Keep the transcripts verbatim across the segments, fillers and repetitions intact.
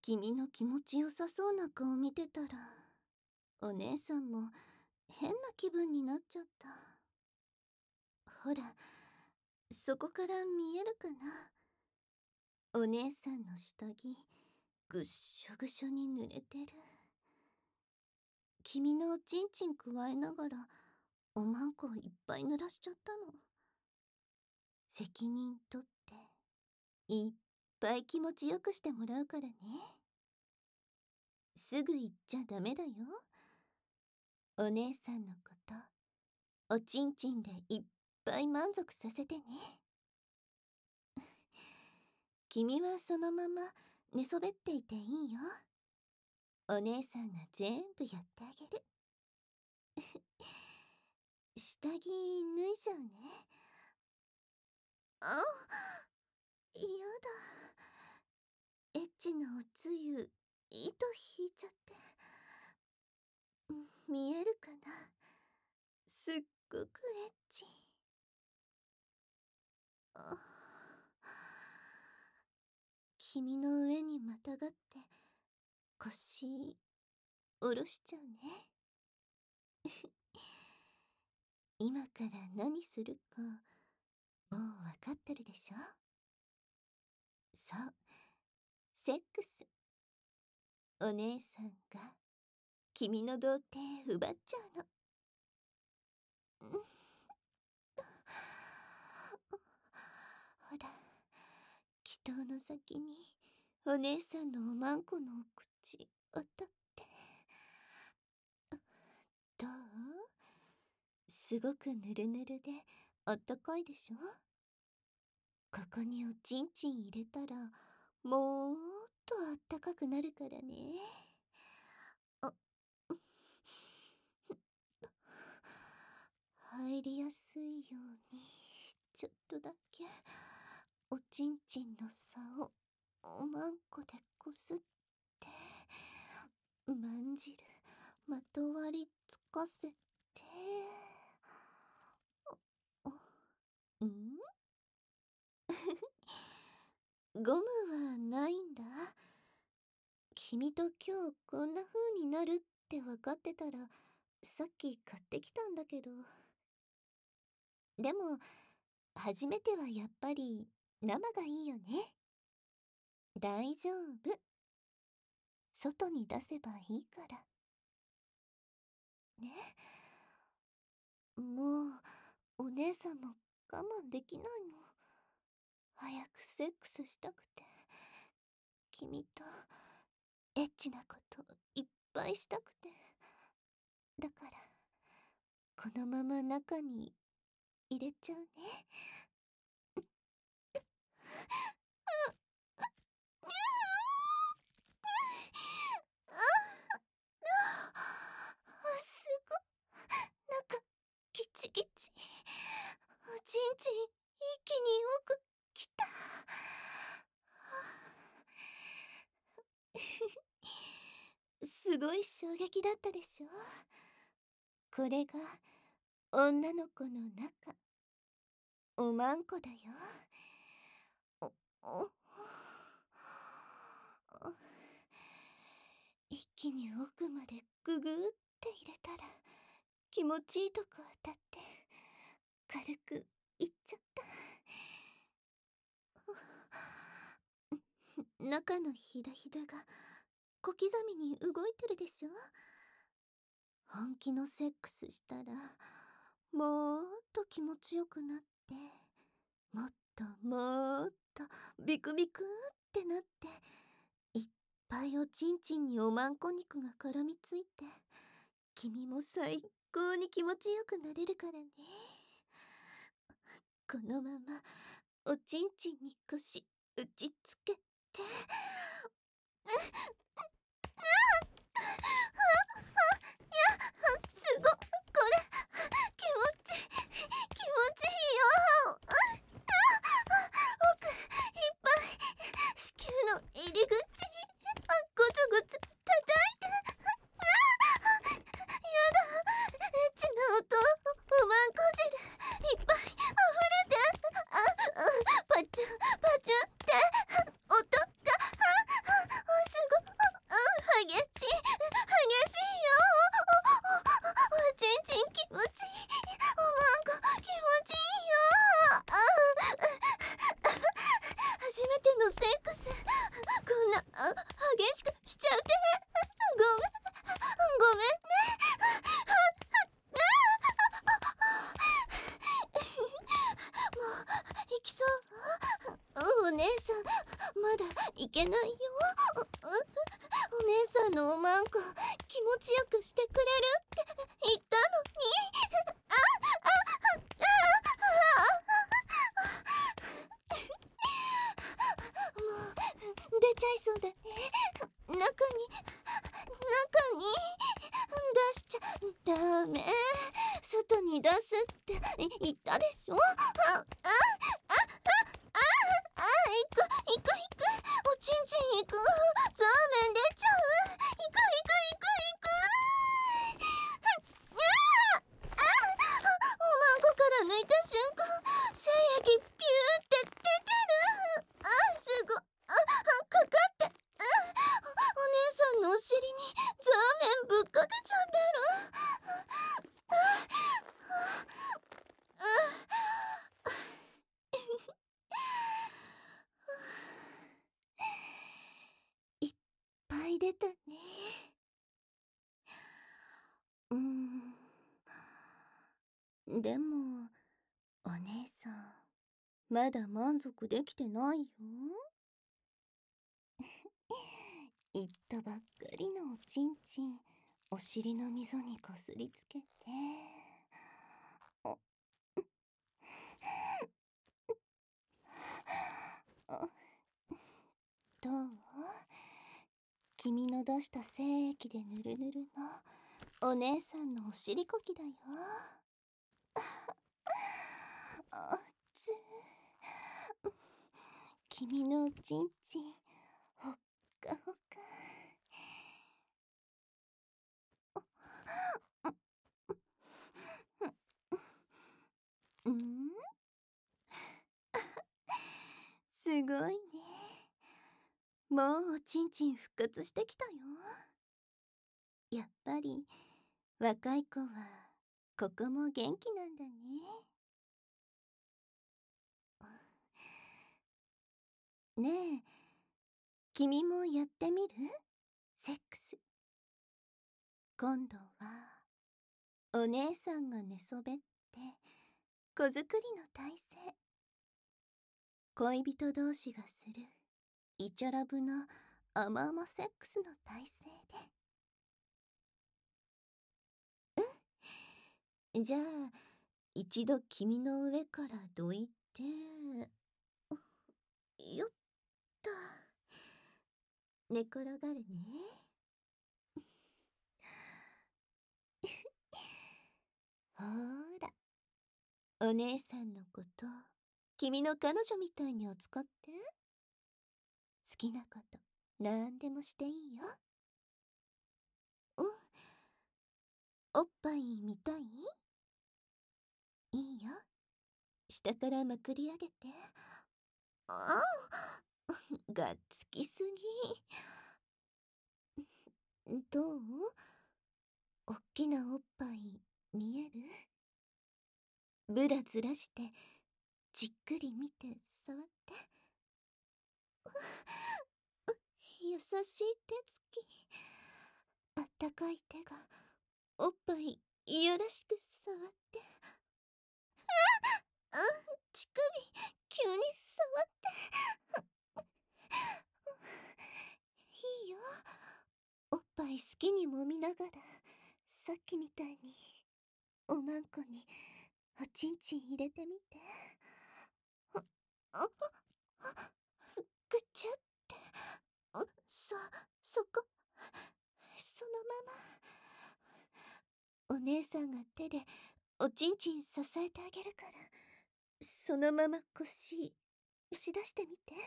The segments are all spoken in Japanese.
君の気持ちよさそうな顔見てたら、お姉さんも変な気分になっちゃった。ほら、そこから見えるかな。お姉さんの下着、ぐっしょぐしょに濡れてる。君のおちんちんくわえながら、おまんこをいっぱい濡らしちゃったの。責任取って、いっぱい気持ちよくしてもらうからね。すぐ言っちゃダメだよ。お姉さんのこと、おちんちんでいっぱい満足させてね。君はそのまま寝そべっていていいよ。お姉さんが全部やってあげる。下着脱いじゃうね。あ、嫌だ。エッチなおつゆ、糸引いちゃって。見えるかな。すっごくエッチ。あ、君の上にまたがって腰下ろしちゃうね。今から何するかもうわかってるでしょ。そう、セックス。お姉さんが君の童貞奪っちゃうの。ほら、祈祷の先にお姉さんのおまんこのお口当たって。どう？すごくぬるぬるであったかいでしょ。ここにおちんちん入れたらもーっとあったかくなるからね。あ、入りやすいようにちょっとだけおちんちんの差をおまんこでこすってまんじる、まとわりつかせて。んゴムはないんだ。君と今日こんな風になるって分かってたらさっき買ってきたんだけど。でも初めてはやっぱり生がいいよね。大丈夫。外に出せばいいから。ね。もうお姉さんも我慢できないの。早くセックスしたくて。君とエッチなこといっぱいしたくて。だからこのまま中に入れちゃうね。すごい。中ギチギチ。おちんちん一気に奥きた。すごい衝撃だったでしょ。これが女の子の中、おまんこだよ。おお一気に奥までググーって入れたら気持ちいいとこ当たって軽くいっちゃった。中のひだひだが小刻みに動いてるでしょ。本気のセックスしたらもっと気持ちよくなって、もっともっとビクビクってなって、いっぱいおちんちんにおまんこ肉が絡みついて、君も最高に気持ちよくなれるからね。このままおちんちんに腰打ちつけて。すごっ、これ気持ちいい、気持ちいいよ。奥いっぱい子宮の入り口ゴツゴツ叩いて。やだ、エッチな音、おまんこ汁いっぱい溢れて。あ、パチュパチュって音がすごい。 だいけないよ。ううお姉さんのおまんこ気持ちよくしてくれるって言ったのに。ああああもう出ちゃいそうだね。中に中に出しちゃダメ。外に出すって言ったでしょ。ああああああ、行く行く行く、おちんちん行く、ザーメン出ちゃう、行く行く行く行く。あああ、おまんこから抜いた瞬間精液ピューって出てる。あ、すご、ああ、かかって、あ、お姉さんのお尻にザーメンぶっかけちゃってる。あああいっぱい出たね。うーん。でも、お姉さん、まだ満足できてないよ。言ったばっかりのおちんちん、お尻の溝にこすりつけて。おあどう？君の出した精液でぬるぬるのお姉さんのお尻こきだよ。あつ君のおちんちんほっかほか。うんすごいね。もうおちんちん復活してきたよ。やっぱり若い子はここも元気なんだね。ねえ、君もやってみる？セックス。今度はお姉さんが寝そべって子作りの体勢。恋人同士がするイチャラブな甘々セックスの体勢で。じゃあ一度君の上からどいて、よっと寝転がるね。ほーら、お姉さんのこと君の彼女みたいに扱って。好きなことなんでもしていいよ。うん、おっぱい見たい？いいよ、下からまくり上げて。ああがっつきすぎ。どう？おっきなおっぱい見える？ブラずらしてじっくり見て触って。優しい手つき、あったかい手がおっぱいいやらしく触って。あ、乳首急に触って。いいよ、おっぱい好きに揉みながらさっきみたいにおまんこにおちんちん入れてみて。ああぐちゃって。そそこそのまま。お姉さんが手でおちんちん支えてあげるから、そのまま腰押し出してみて。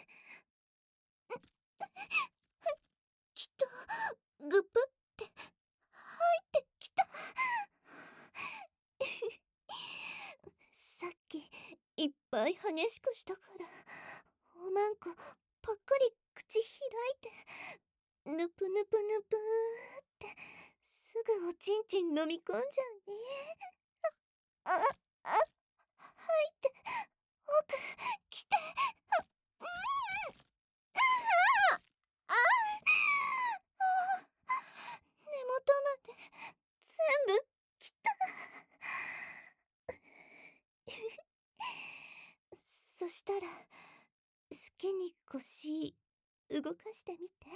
きっとグプって入ってきた。さっきいっぱい激しくしたからおまんこぱっくり口開いて、ぬぷぬぷぬぷーってすぐおちんちん飲み込んじゃうね。ああ入って奥来て。うんあああ根元まで全部来た。そしたら好きに腰動かしてみて。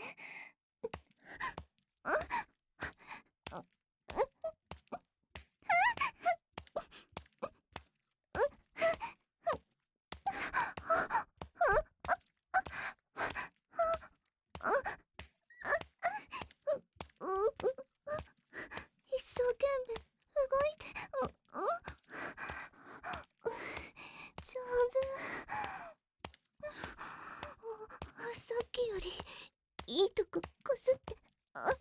一生懸命動いて。上手。さっきよりいいとここすって当たって。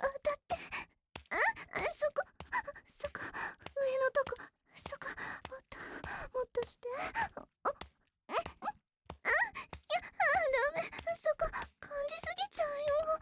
あ、そこそこ、上のとこ、そこ、もっともっとして。あ、いや、ダメ、そこ感じすぎちゃうよ。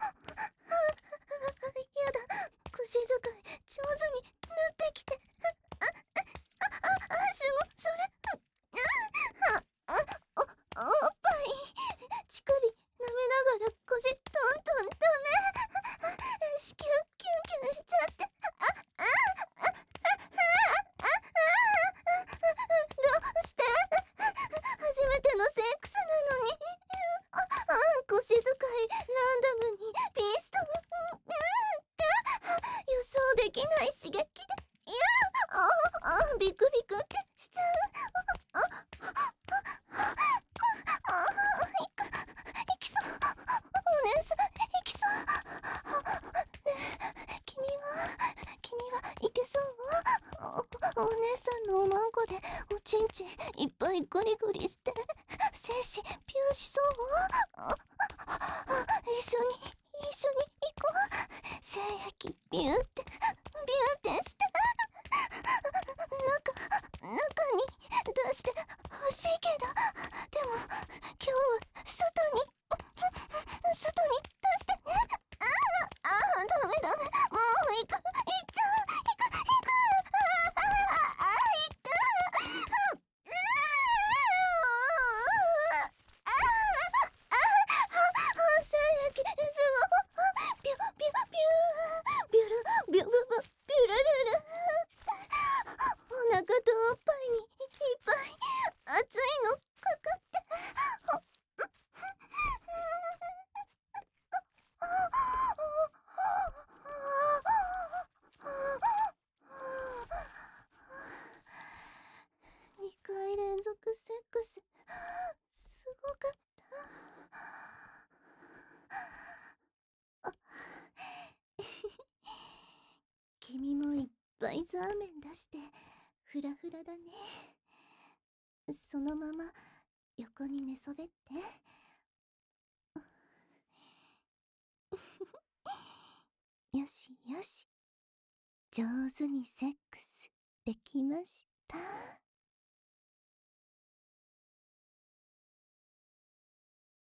やだ、腰使い上手になってきて。あ、あ、あ、あ、すご、それ、あ、あ、お、おっぱい、乳首舐めながら腰トントンダメ。子宮キュンキュンしちゃって。あ、あ、あ、あ、あ、あ、どうして？初めてのセックスなのに。あ、あ、腰使いランダムにピストル、うん、予想できない刺激で、いや、あ、あ、ビクビクってしちゃう。あ、あ、あ、あ、いく、いきそう。お姉さん、いきそう。ねえ、君は、君はいけそう？お、お姉さんのおまんこでおちんちんいっぱいゴリゴリして、精子ピューしそう？あ、あ、一緒に、一緒に行こう。精液ビューって、ビューってして、中、中に出して欲しいけど、でも、今日は外に、外に出してね。ああ、ああ、ダメダメ。もう行く、行っちゃう、行く、行く。ああ、ああ、行く。う、うー、ああ、ああ、精液、すごい。ビュ、ビュ、ビュー、ビュル、ビュ、ビュ、ビュ、ビュルルル。お腹とおっぱいにいっぱい熱いのかかって。にかい連続セックス、すごかった。あ、君もいっぱいザーメン出してフラフラだね。そのまま横に寝そべって。よしよし、上手にセックスできました。